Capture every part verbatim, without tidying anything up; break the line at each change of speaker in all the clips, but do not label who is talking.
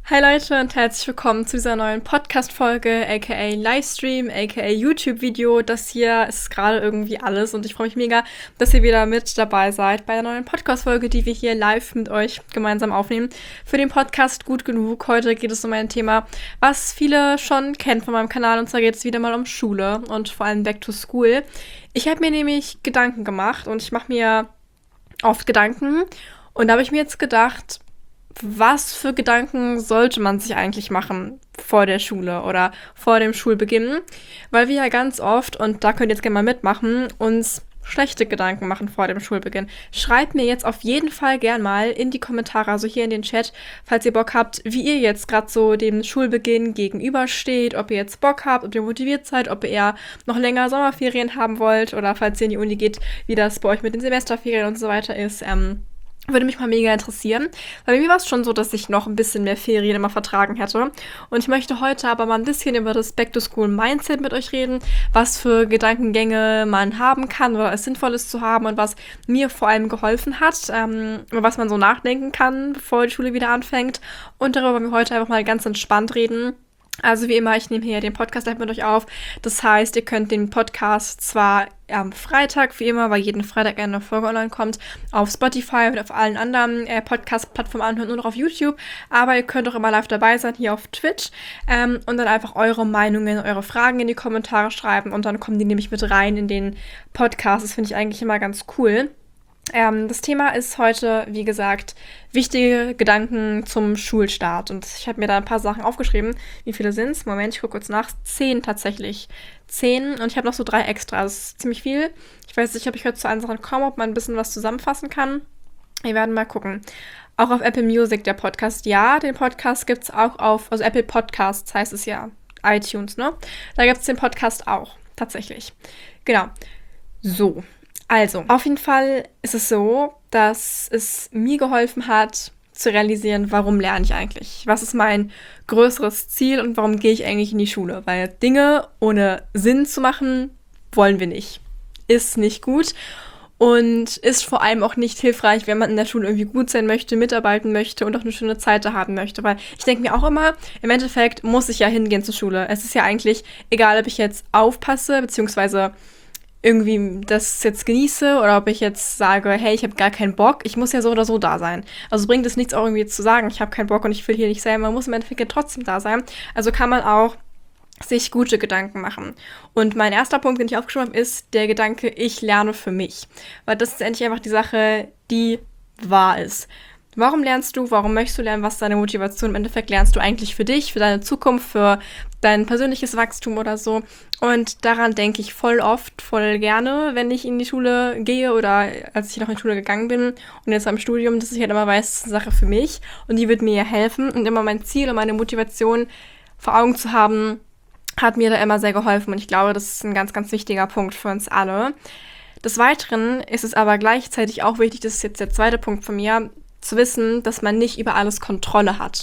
Hi Leute und herzlich willkommen zu dieser neuen Podcast-Folge, aka Livestream, aka YouTube-Video. Das hier ist gerade irgendwie alles und ich freue mich mega, dass ihr wieder mit dabei seid bei der neuen Podcast-Folge, die wir hier live mit euch gemeinsam aufnehmen. Für den Podcast Gut Genug. Heute geht es um ein Thema, was viele schon kennen von meinem Kanal, und zwar geht es wieder mal um Schule und vor allem Back to School. Ich habe mir nämlich Gedanken gemacht und ich mache mir oft Gedanken und da habe ich mir jetzt gedacht, was für Gedanken sollte man sich eigentlich machen vor der Schule oder vor dem Schulbeginn? Weil wir ja ganz oft, und da könnt ihr jetzt gerne mal mitmachen, uns schlechte Gedanken machen vor dem Schulbeginn. Schreibt mir jetzt auf jeden Fall gern mal in die Kommentare, also hier in den Chat, falls ihr Bock habt, wie ihr jetzt gerade so dem Schulbeginn gegenübersteht, ob ihr jetzt Bock habt, ob ihr motiviert seid, ob ihr eher noch länger Sommerferien haben wollt oder falls ihr in die Uni geht, wie das bei euch mit den Semesterferien und so weiter ist. Ähm, Würde mich mal mega interessieren, weil bei mir war es schon so, dass ich noch ein bisschen mehr Ferien immer vertragen hätte. Und ich möchte heute aber mal ein bisschen über das Back-to-School-Mindset mit euch reden, was für Gedankengänge man haben kann oder es sinnvoll ist zu haben und was mir vor allem geholfen hat, ähm, über was man so nachdenken kann, bevor die Schule wieder anfängt. Und darüber wollen wir heute einfach mal ganz entspannt reden. Also wie immer, ich nehme hier den Podcast live mit euch auf. Das heißt, ihr könnt den Podcast zwar am Freitag, wie immer, weil jeden Freitag eine Folge online kommt, auf Spotify und auf allen anderen äh, Podcast-Plattformen anhören und noch auf YouTube, aber ihr könnt auch immer live dabei sein, hier auf Twitch ähm, und dann einfach eure Meinungen, eure Fragen in die Kommentare schreiben und dann kommen die nämlich mit rein in den Podcast. Das finde ich eigentlich immer ganz cool. Ähm, das Thema ist heute, wie gesagt, wichtige Gedanken zum Schulstart. Und ich habe mir da ein paar Sachen aufgeschrieben. Wie viele sind es? Moment, ich gucke kurz nach. Zehn tatsächlich. Zehn. Und ich habe noch so drei extra. Das ist ziemlich viel. Ich weiß nicht, ob ich heute zu allen Sachen komme, ob man ein bisschen was zusammenfassen kann. Wir werden mal gucken. Auch auf Apple Music, der Podcast. Ja, den Podcast gibt es auch auf, also Apple Podcasts heißt es ja. iTunes, ne? Da gibt es den Podcast auch. Tatsächlich. Genau. So. Also, auf jeden Fall ist es so, dass es mir geholfen hat, zu realisieren, warum lerne ich eigentlich? Was ist mein größeres Ziel und warum gehe ich eigentlich in die Schule? Weil Dinge ohne Sinn zu machen, wollen wir nicht. Ist nicht gut und ist vor allem auch nicht hilfreich, wenn man in der Schule irgendwie gut sein möchte, mitarbeiten möchte und auch eine schöne Zeit da haben möchte. Weil ich denke mir auch immer, im Endeffekt muss ich ja hingehen zur Schule. Es ist ja eigentlich egal, ob ich jetzt aufpasse, beziehungsweise irgendwie das jetzt genieße oder ob ich jetzt sage, hey, ich habe gar keinen Bock, ich muss ja so oder so da sein. Also bringt es nichts auch irgendwie zu sagen, ich habe keinen Bock und ich will hier nicht sein, man muss im Endeffekt ja trotzdem da sein. Also kann man auch sich gute Gedanken machen. Und mein erster Punkt, den ich aufgeschrieben habe, ist der Gedanke, ich lerne für mich. Weil das ist endlich einfach die Sache, die wahr ist. Warum lernst du? Warum möchtest du lernen? Was ist deine Motivation? Im Endeffekt lernst du eigentlich für dich, für deine Zukunft, für dein persönliches Wachstum oder so. Und daran denke ich voll oft, voll gerne, wenn ich in die Schule gehe oder als ich noch in die Schule gegangen bin und jetzt am Studium, dass ich halt immer weiß, das ist eine Sache für mich und die wird mir ja helfen. Und immer mein Ziel und meine Motivation vor Augen zu haben, hat mir da immer sehr geholfen. Und ich glaube, das ist ein ganz, ganz wichtiger Punkt für uns alle. Des Weiteren ist es aber gleichzeitig auch wichtig, das ist jetzt der zweite Punkt von mir, zu wissen, dass man nicht über alles Kontrolle hat.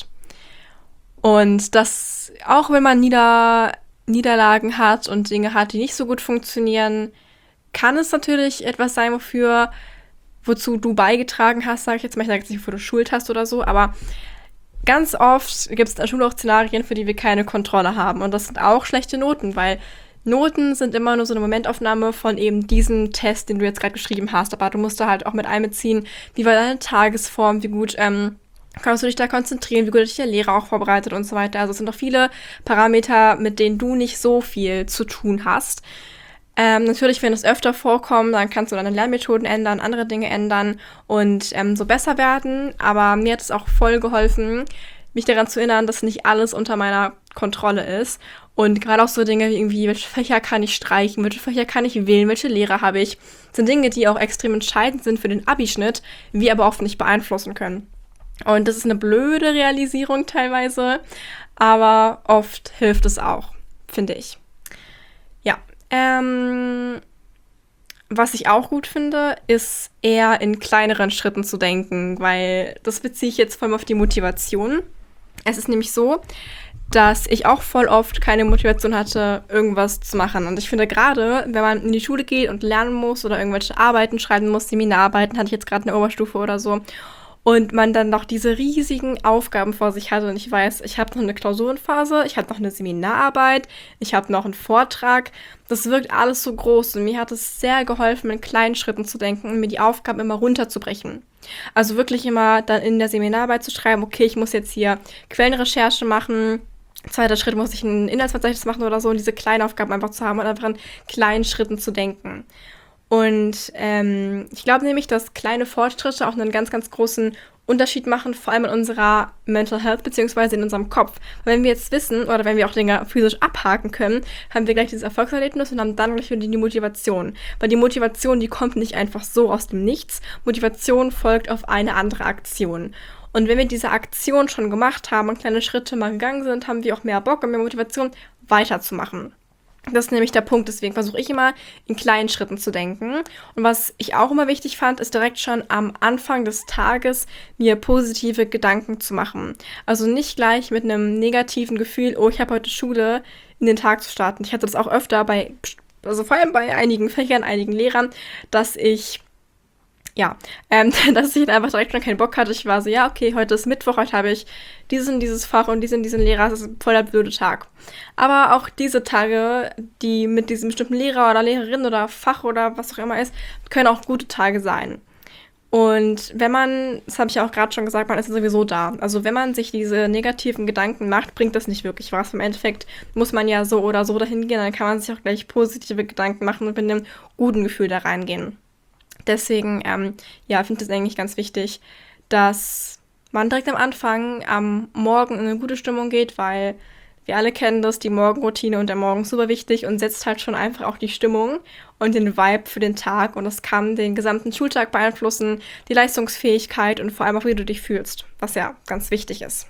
Und dass, auch wenn man Nieder- Niederlagen hat und Dinge hat, die nicht so gut funktionieren, kann es natürlich etwas sein, wofür, wozu du beigetragen hast, sage ich jetzt mal, ich sage jetzt nicht, wofür du Schuld hast oder so, aber ganz oft gibt es in der Schule auch Szenarien, für die wir keine Kontrolle haben. Und das sind auch schlechte Noten, weil Noten sind immer nur so eine Momentaufnahme von eben diesem Test, den du jetzt gerade geschrieben hast. Aber du musst da halt auch mit einbeziehen, wie war deine Tagesform, wie gut ähm, kannst du dich da konzentrieren, wie gut hat dich der Lehrer auch vorbereitet und so weiter. Also es sind noch viele Parameter, mit denen du nicht so viel zu tun hast. Ähm, natürlich, wenn es öfter vorkommt, dann kannst du deine Lernmethoden ändern, andere Dinge ändern und ähm, so besser werden. Aber mir hat es auch voll geholfen, mich daran zu erinnern, dass nicht alles unter meiner Kontrolle ist. Und gerade auch so Dinge wie irgendwie, welche Fächer kann ich streichen, welche Fächer kann ich wählen, welche Lehrer habe ich, sind Dinge, die auch extrem entscheidend sind für den Abischnitt, wir aber oft nicht beeinflussen können. Und das ist eine blöde Realisierung teilweise, aber oft hilft es auch, finde ich. Ja, ähm, was ich auch gut finde, ist eher in kleineren Schritten zu denken, weil das beziehe ich jetzt vor allem auf die Motivation. Es ist nämlich so, dass ich auch voll oft keine Motivation hatte, irgendwas zu machen. Und ich finde gerade, wenn man in die Schule geht und lernen muss oder irgendwelche Arbeiten schreiben muss, Seminararbeiten, hatte ich jetzt gerade in der Oberstufe oder so, und man dann noch diese riesigen Aufgaben vor sich hatte und ich weiß, ich habe noch eine Klausurenphase, ich habe noch eine Seminararbeit, ich habe noch einen Vortrag. Das wirkt alles so groß und mir hat es sehr geholfen, in kleinen Schritten zu denken und mir die Aufgaben immer runterzubrechen. Also wirklich immer dann in der Seminararbeit zu schreiben, okay, ich muss jetzt hier Quellenrecherche machen, zweiter Schritt muss ich ein Inhaltsverzeichnis machen oder so und diese kleinen Aufgaben einfach zu haben und einfach in kleinen Schritten zu denken. Und ähm, ich glaube nämlich, dass kleine Fortschritte auch einen ganz, ganz großen Unterschied machen, vor allem in unserer Mental Health beziehungsweise in unserem Kopf. Weil wenn wir jetzt wissen oder wenn wir auch Dinge physisch abhaken können, haben wir gleich dieses Erfolgserlebnis und haben dann gleich wieder die Motivation. Weil die Motivation, die kommt nicht einfach so aus dem Nichts. Motivation folgt auf eine andere Aktion. Und wenn wir diese Aktion schon gemacht haben und kleine Schritte mal gegangen sind, haben wir auch mehr Bock und mehr Motivation, weiterzumachen. Das ist nämlich der Punkt, deswegen versuche ich immer in kleinen Schritten zu denken. Und was ich auch immer wichtig fand, ist direkt schon am Anfang des Tages mir positive Gedanken zu machen. Also nicht gleich mit einem negativen Gefühl, oh, ich habe heute Schule, in den Tag zu starten. Ich hatte das auch öfter bei, also vor allem bei einigen Fächern, einigen Lehrern, dass ich Ja, ähm, dass ich einfach direkt schon keinen Bock hatte. Ich war so, ja, okay, heute ist Mittwoch, heute habe ich diesen und dieses Fach und diesen diesen Lehrer, das ist voll der blöde Tag. Aber auch diese Tage, die mit diesem bestimmten Lehrer oder Lehrerin oder Fach oder was auch immer ist, können auch gute Tage sein. Und wenn man, das habe ich ja auch gerade schon gesagt, man ist sowieso da. Also wenn man sich diese negativen Gedanken macht, bringt das nicht wirklich was. Im Endeffekt muss man ja so oder so dahin gehen, dann kann man sich auch gleich positive Gedanken machen und mit einem guten Gefühl da reingehen. Deswegen, ähm, ja, finde ich das eigentlich ganz wichtig, dass man direkt am Anfang am Morgen in eine gute Stimmung geht, weil wir alle kennen das, die Morgenroutine und der Morgen ist super wichtig und setzt halt schon einfach auch die Stimmung und den Vibe für den Tag und das kann den gesamten Schultag beeinflussen, die Leistungsfähigkeit und vor allem auch, wie du dich fühlst, was ja ganz wichtig ist.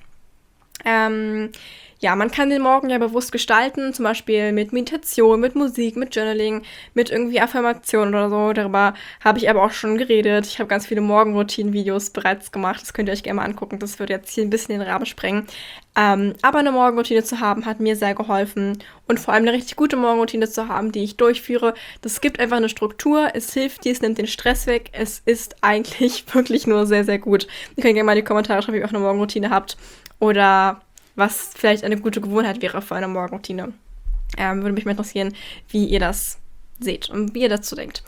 Ähm, ja, man kann den Morgen ja bewusst gestalten, zum Beispiel mit Meditation, mit Musik, mit Journaling, mit irgendwie Affirmationen oder so. Darüber habe ich aber auch schon geredet. Ich habe ganz viele Morgenroutinen-Videos bereits gemacht. Das könnt ihr euch gerne mal angucken. Das würde jetzt hier ein bisschen den Rahmen sprengen. Ähm, aber eine Morgenroutine zu haben, hat mir sehr geholfen. Und vor allem eine richtig gute Morgenroutine zu haben, die ich durchführe. Das gibt einfach eine Struktur. Es hilft dir, es nimmt den Stress weg. Es ist eigentlich wirklich nur sehr, sehr gut. Ihr könnt gerne mal in die Kommentare schreiben, wie ihr auch eine Morgenroutine habt. Oder was vielleicht eine gute Gewohnheit wäre für eine Morgenroutine. Ähm, würde mich mal interessieren, wie ihr das seht und wie ihr dazu denkt.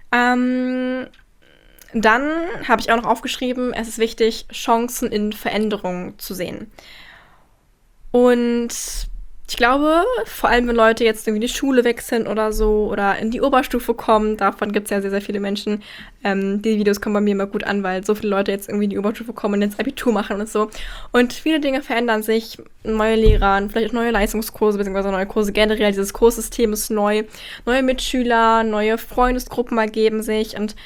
Ähm, dann habe ich auch noch aufgeschrieben, es ist wichtig, Chancen in Veränderungen zu sehen. Und ich glaube, vor allem wenn Leute jetzt irgendwie die Schule wechseln oder so oder in die Oberstufe kommen, davon gibt es ja sehr, sehr viele Menschen. Ähm, die Videos kommen bei mir immer gut an, weil so viele Leute jetzt irgendwie in die Oberstufe kommen und jetzt Abitur machen und so. Und viele Dinge verändern sich, neue Lehrer, vielleicht auch neue Leistungskurse, beziehungsweise neue Kurse generell. Dieses Kurssystem ist neu, neue Mitschüler, neue Freundesgruppen ergeben sich und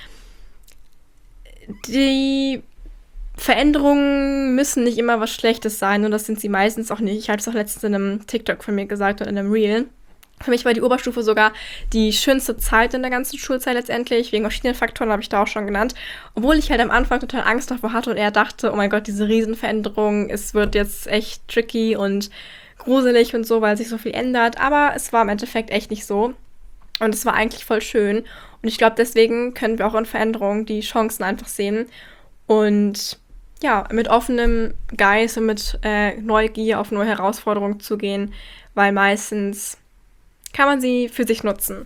die Veränderungen müssen nicht immer was Schlechtes sein und das sind sie meistens auch nicht. Ich habe es auch letztens in einem TikTok von mir gesagt oder in einem Reel. Für mich war die Oberstufe sogar die schönste Zeit in der ganzen Schulzeit letztendlich. Wegen verschiedenen Faktoren habe ich da auch schon genannt. Obwohl ich halt am Anfang total Angst davor hatte und eher dachte, oh mein Gott, diese Riesenveränderung, es wird jetzt echt tricky und gruselig und so, weil sich so viel ändert. Aber es war im Endeffekt echt nicht so. Und es war eigentlich voll schön. Und ich glaube, deswegen können wir auch in Veränderungen die Chancen einfach sehen. Und ja, mit offenem Geist und mit äh, Neugier auf neue Herausforderungen zu gehen, weil meistens kann man sie für sich nutzen.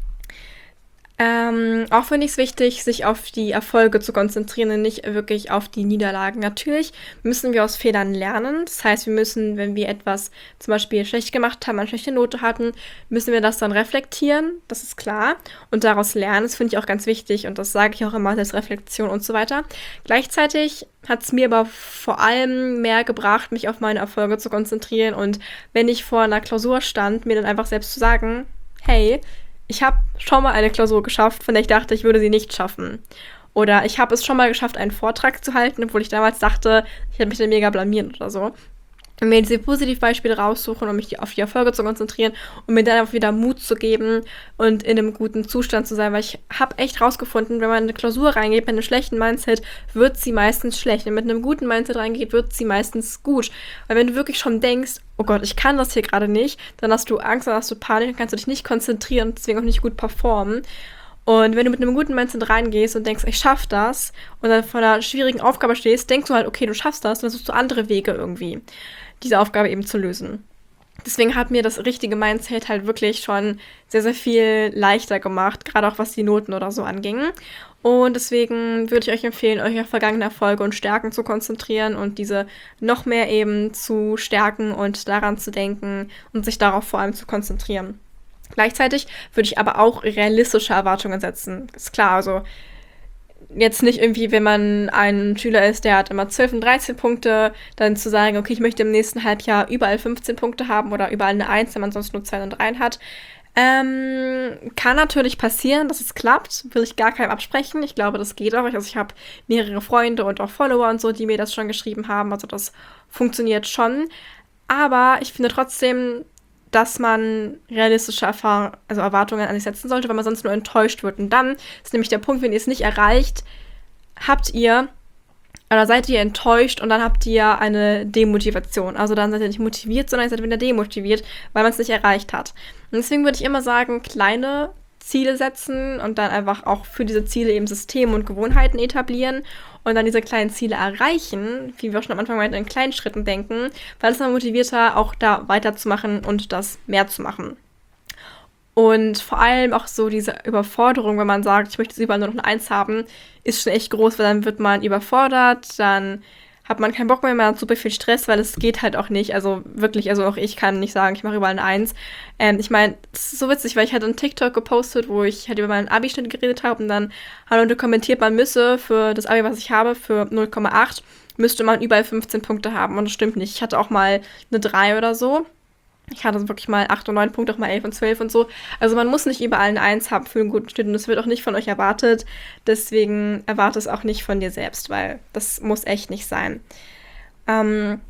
Ähm, auch finde ich es wichtig, sich auf die Erfolge zu konzentrieren und nicht wirklich auf die Niederlagen. Natürlich müssen wir aus Fehlern lernen. Das heißt, wir müssen, wenn wir etwas zum Beispiel schlecht gemacht haben, eine schlechte Note hatten, müssen wir das dann reflektieren. Das ist klar. Und daraus lernen. Das finde ich auch ganz wichtig. Und das sage ich auch immer als Reflexion und so weiter. Gleichzeitig hat es mir aber vor allem mehr gebracht, mich auf meine Erfolge zu konzentrieren. Und wenn ich vor einer Klausur stand, mir dann einfach selbst zu sagen, hey, ich habe schon mal eine Klausur geschafft, von der ich dachte, ich würde sie nicht schaffen. Oder ich habe es schon mal geschafft, einen Vortrag zu halten, obwohl ich damals dachte, ich hätte mich dann mega blamiert oder so. Und mir diese Positivbeispiele raussuchen, um mich auf die Erfolge zu konzentrieren und mir dann einfach wieder Mut zu geben und in einem guten Zustand zu sein. Weil ich habe echt rausgefunden, wenn man in eine Klausur reingeht mit einem schlechten Mindset, wird sie meistens schlecht. Und mit einem guten Mindset reingeht, wird sie meistens gut. Weil wenn du wirklich schon denkst, oh Gott, ich kann das hier gerade nicht, dann hast du Angst, dann hast du Panik, dann kannst du dich nicht konzentrieren und deswegen auch nicht gut performen. Und wenn du mit einem guten Mindset reingehst und denkst, ich schaff das, und dann vor einer schwierigen Aufgabe stehst, denkst du halt, okay, du schaffst das, und dann suchst du andere Wege irgendwie, diese Aufgabe eben zu lösen. Deswegen hat mir das richtige Mindset halt wirklich schon sehr, sehr viel leichter gemacht, gerade auch was die Noten oder so anging. Und deswegen würde ich euch empfehlen, euch auf vergangene Erfolge und Stärken zu konzentrieren und diese noch mehr eben zu stärken und daran zu denken und sich darauf vor allem zu konzentrieren. Gleichzeitig würde ich aber auch realistische Erwartungen setzen. Ist klar, also jetzt nicht irgendwie, wenn man ein Schüler ist, der hat immer zwölf und dreizehn Punkte, dann zu sagen, okay, ich möchte im nächsten Halbjahr überall fünfzehn Punkte haben oder überall eine eins, wenn man sonst nur zwei und drei hat. Ähm, kann natürlich passieren, dass es klappt, will ich gar keinem absprechen. Ich glaube, das geht auch. Also ich habe mehrere Freunde und auch Follower und so, die mir das schon geschrieben haben. Also das funktioniert schon. Aber ich finde trotzdem, dass man realistische Erfahr- also Erwartungen an sich setzen sollte, weil man sonst nur enttäuscht wird. Und dann ist nämlich der Punkt, wenn ihr es nicht erreicht, habt ihr oder seid ihr enttäuscht und dann habt ihr eine Demotivation. Also dann seid ihr nicht motiviert, sondern ihr seid wieder demotiviert, weil man es nicht erreicht hat. Und deswegen würde ich immer sagen, kleine Ziele setzen und dann einfach auch für diese Ziele eben Systeme und Gewohnheiten etablieren und dann diese kleinen Ziele erreichen, wie wir auch schon am Anfang meinten, in kleinen Schritten denken, weil es dann motivierter, auch da weiterzumachen und das mehr zu machen. Und vor allem auch so diese Überforderung, wenn man sagt, ich möchte jetzt überall nur noch eine Eins haben, ist schon echt groß, weil dann wird man überfordert, dann hat man keinen Bock mehr, man hat super viel Stress, weil es geht halt auch nicht. Also wirklich, also auch ich kann nicht sagen, ich mache überall eine Eins. Ähm, ich meine, das ist so witzig, weil ich hatte einen TikTok gepostet, wo ich halt über meinen Abi-Schnitt geredet habe und dann haben Leute kommentiert, man müsse für das Abi, was ich habe, für null Komma acht, müsste man überall fünfzehn Punkte haben. Und das stimmt nicht. Ich hatte auch mal eine drei oder so. Ich hatte wirklich mal acht und neun Punkte, auch mal elf und zwölf und so. Also man muss nicht überall eine Eins haben für einen guten Schnitt und das wird auch nicht von euch erwartet. Deswegen erwarte es auch nicht von dir selbst, weil das muss echt nicht sein. Ähm,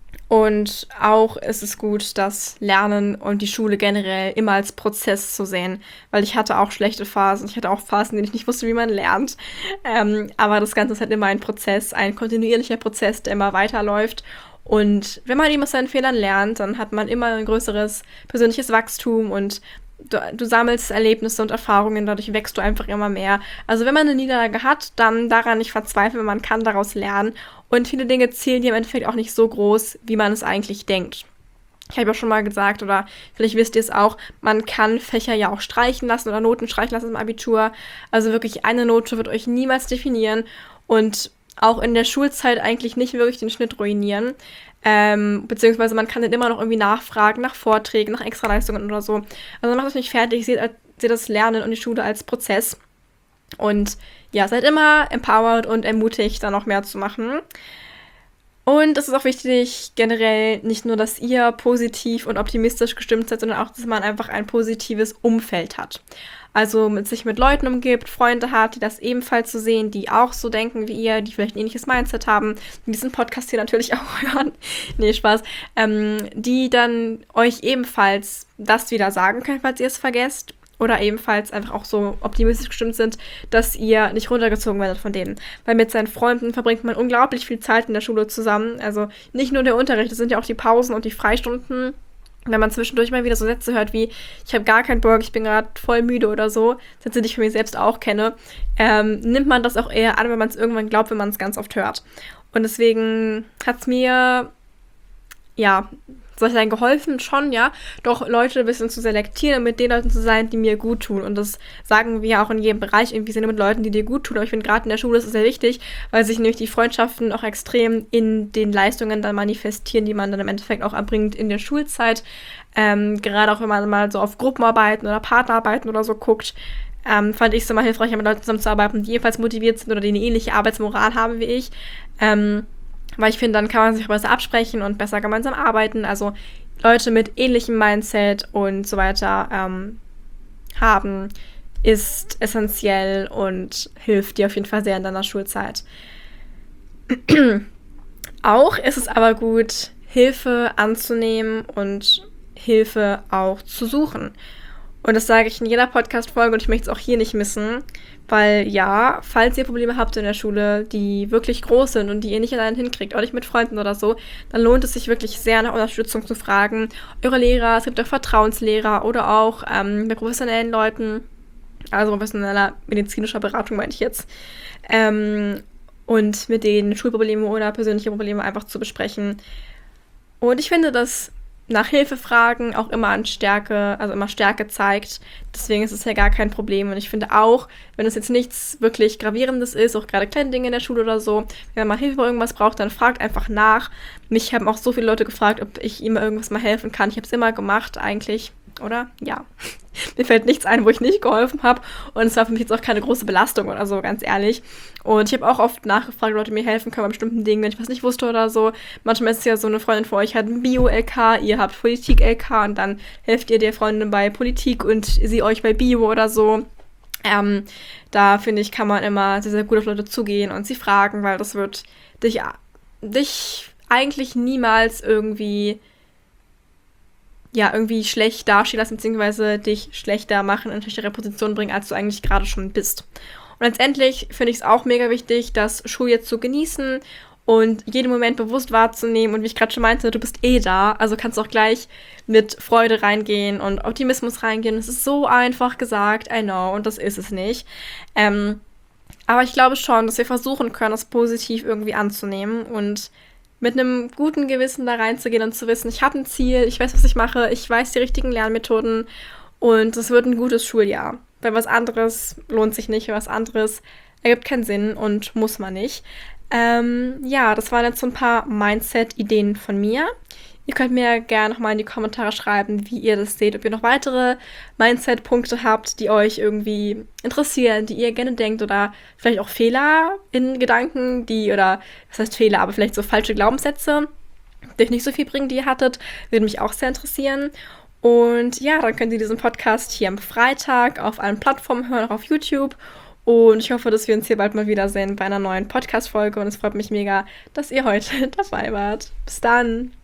und auch ist es gut, das Lernen und die Schule generell immer als Prozess zu sehen, weil ich hatte auch schlechte Phasen. Ich hatte auch Phasen, in denen ich nicht wusste, wie man lernt. Ähm, aber das Ganze ist halt immer ein Prozess, ein kontinuierlicher Prozess, der immer weiterläuft. Und wenn man eben aus seinen Fehlern lernt, dann hat man immer ein größeres persönliches Wachstum und du, du sammelst Erlebnisse und Erfahrungen, dadurch wächst du einfach immer mehr. Also wenn man eine Niederlage hat, dann daran nicht verzweifeln, man kann daraus lernen. Und viele Dinge zählen dir im Endeffekt auch nicht so groß, wie man es eigentlich denkt. Ich habe ja schon mal gesagt, oder vielleicht wisst ihr es auch, man kann Fächer ja auch streichen lassen oder Noten streichen lassen im Abitur. Also wirklich eine Note wird euch niemals definieren und auch in der Schulzeit eigentlich nicht wirklich den Schnitt ruinieren. Ähm, beziehungsweise man kann dann immer noch irgendwie nachfragen, nach Vorträgen, nach Extraleistungen oder so. Also macht euch nicht fertig, seht, seht das Lernen und die Schule als Prozess. Und ja, seid immer empowered und ermutigt, da noch mehr zu machen. Und es ist auch wichtig, generell nicht nur, dass ihr positiv und optimistisch gestimmt seid, sondern auch, dass man einfach ein positives Umfeld hat. Also mit sich mit Leuten umgibt, Freunde hat, die das ebenfalls so sehen, die auch so denken wie ihr, die vielleicht ein ähnliches Mindset haben, die diesen Podcast hier natürlich auch hören. Nee, Spaß. Ähm, die dann euch ebenfalls das wieder sagen können, falls ihr es vergesst. Oder ebenfalls einfach auch so optimistisch gestimmt sind, dass ihr nicht runtergezogen werdet von denen. Weil mit seinen Freunden verbringt man unglaublich viel Zeit in der Schule zusammen. Also nicht nur der Unterricht, das sind ja auch die Pausen und die Freistunden. Wenn man zwischendurch mal wieder so Sätze hört wie, ich habe gar keinen Bock, ich bin gerade voll müde oder so, Sätze, die ich von mir selbst auch kenne, ähm, nimmt man das auch eher an, wenn man es irgendwann glaubt, wenn man es ganz oft hört. Und deswegen hat es mir, ja, soll ich sagen, geholfen schon, ja, doch Leute ein bisschen zu selektieren und mit den Leuten zu sein, die mir gut tun. Und das sagen wir ja auch in jedem Bereich, irgendwie sind wir mit Leuten, die dir gut tun. Aber ich finde, gerade in der Schule ist es sehr wichtig, weil sich nämlich die Freundschaften auch extrem in den Leistungen dann manifestieren, die man dann im Endeffekt auch erbringt in der Schulzeit. Ähm, gerade auch, wenn man mal so auf Gruppenarbeiten oder Partnerarbeiten oder so guckt, ähm, fand ich es immer hilfreich, mit Leuten zusammenzuarbeiten, die ebenfalls motiviert sind oder die eine ähnliche Arbeitsmoral haben wie ich. Ähm, Weil ich finde, dann kann man sich besser absprechen und besser gemeinsam arbeiten. Also Leute mit ähnlichem Mindset und so weiter ähm, haben, ist essentiell und hilft dir auf jeden Fall sehr in deiner Schulzeit. Auch ist es aber gut, Hilfe anzunehmen und Hilfe auch zu suchen. Und das sage ich in jeder Podcast-Folge und ich möchte es auch hier nicht missen, weil ja, falls ihr Probleme habt in der Schule, die wirklich groß sind und die ihr nicht allein hinkriegt, auch nicht mit Freunden oder so, dann lohnt es sich wirklich sehr nach Unterstützung zu fragen. Eure Lehrer, es gibt auch Vertrauenslehrer oder auch ähm, bei professionellen Leuten, also professioneller medizinischer Beratung meine ich jetzt, ähm, und mit denen Schulprobleme oder persönliche Probleme einfach zu besprechen. Und ich finde, dass nach Hilfe fragen auch immer an Stärke, also immer Stärke zeigt. Deswegen ist es ja gar kein Problem. Und ich finde auch, wenn es jetzt nichts wirklich Gravierendes ist, auch gerade kleine Dinge in der Schule oder so, wenn man mal Hilfe bei irgendwas braucht, dann fragt einfach nach. Mich haben auch so viele Leute gefragt, ob ich ihm irgendwas mal helfen kann. Ich habe es immer gemacht eigentlich, oder? Ja. Mir fällt nichts ein, wo ich nicht geholfen habe. Und es war für mich jetzt auch keine große Belastung oder so, ganz ehrlich. Und ich habe auch oft nachgefragt, Leute mir helfen können bei bestimmten Dingen, wenn ich was nicht wusste oder so. Manchmal ist es ja so, eine Freundin von euch hat ein Bio-L K, ihr habt Politik-L K und dann helft ihr der Freundin bei Politik und sie euch bei Bio oder so. Ähm, da finde ich, kann man immer sehr, sehr gut auf Leute zugehen und sie fragen, weil das wird dich, dich eigentlich niemals irgendwie ja, irgendwie schlecht dastehen lassen, beziehungsweise dich schlechter machen, in eine schlechtere Position bringen, als du eigentlich gerade schon bist. Und letztendlich finde ich es auch mega wichtig, das Schuljahr zu genießen und jeden Moment bewusst wahrzunehmen. Und wie ich gerade schon meinte, du bist eh da, also kannst auch gleich mit Freude reingehen und Optimismus reingehen. Es ist so einfach gesagt, I know, und das ist es nicht. Ähm, aber ich glaube schon, dass wir versuchen können, das positiv irgendwie anzunehmen und mit einem guten Gewissen da reinzugehen und zu wissen, ich habe ein Ziel, ich weiß, was ich mache, ich weiß die richtigen Lernmethoden und es wird ein gutes Schuljahr. Weil was anderes lohnt sich nicht, was anderes ergibt keinen Sinn und muss man nicht. Ähm, ja, das waren jetzt so ein paar Mindset-Ideen von mir. Ihr könnt mir gerne nochmal in die Kommentare schreiben, wie ihr das seht, ob ihr noch weitere Mindset-Punkte habt, die euch irgendwie interessieren, die ihr gerne denkt oder vielleicht auch Fehler in Gedanken, die, oder was heißt Fehler, aber vielleicht so falsche Glaubenssätze, die euch nicht so viel bringen, die ihr hattet, würde mich auch sehr interessieren. Und ja, dann könnt ihr diesen Podcast hier am Freitag auf allen Plattformen hören, auch auf YouTube. Und ich hoffe, dass wir uns hier bald mal wiedersehen bei einer neuen Podcast-Folge. Und es freut mich mega, dass ihr heute dabei wart. Bis dann!